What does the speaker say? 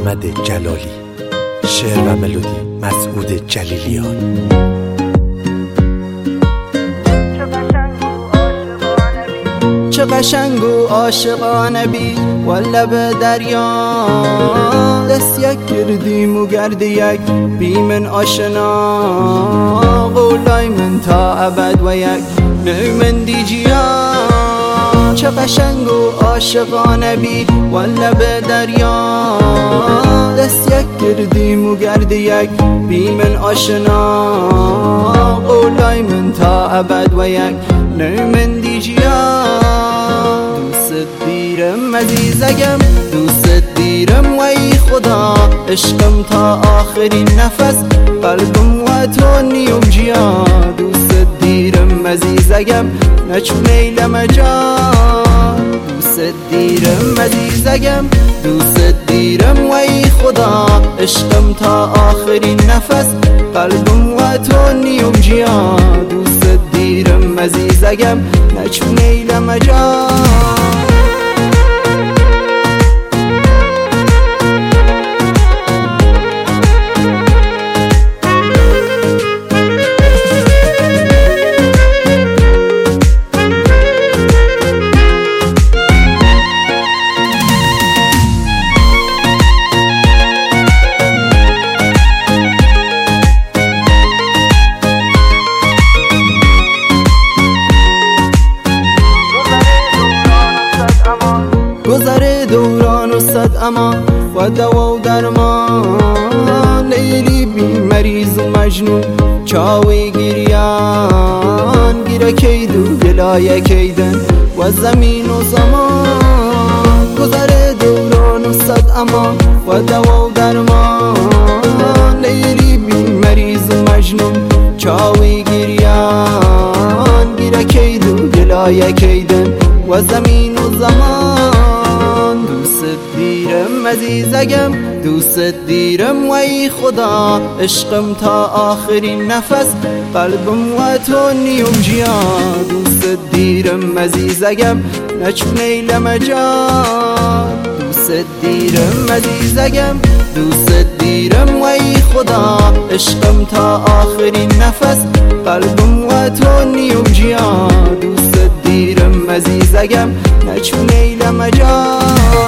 محمد جلالی. شعر و ملودی مسعود جلیلیان. چه قشنگ و عاشقانه بی والا به دریا دست یک کردیم و گرد یک بی من آشنا قولای من تا ابد و یک نوی من دیجیا. چه قشنگ و عاشقانه بی والا به دریا دست یک کردیم و گرد یک بی من آشنا قولای من تا ابد و یک نوی من دیجیا. دوست دیرم عزیزگم دوست دیرم و ای خدا عشقم تا آخرین نفس قلبم و تو نیم جیا. دوست دیرم عزیزگم نچ میلم جان. دوست دیرم عزیزگم دوست دیرم و ای خدا عشقم تا آخرین نفس قلبم و تو نیم جیا. دوست دیرم عزیزگم نچ میلم جان. گذر دوران و صد امان و دوا و درمان لیلی بی مریض و مجنون چاوی گریان گیره کید و گلای کیدن و زمین و زمان. گذر دوران و صد امان و دوا و درمان لیلی بی مریض و مجنون چاوی گریان گیره کید و گلای کیدن و زمین و زمان. دوست دیرم عزیزگم دوست دیرم و ای خدا عشقم تا آخرین نفس قلبم و تو نیم جیا. دوست دیرم عزیزگم نچ میلم جان. دوست دیرم عزیزگم دوست دیرم و ای خدا عشقم تا آخرین نفس قلبم و تو نیم جیا. دوست دیرم عزیزگم نچ میلم جان.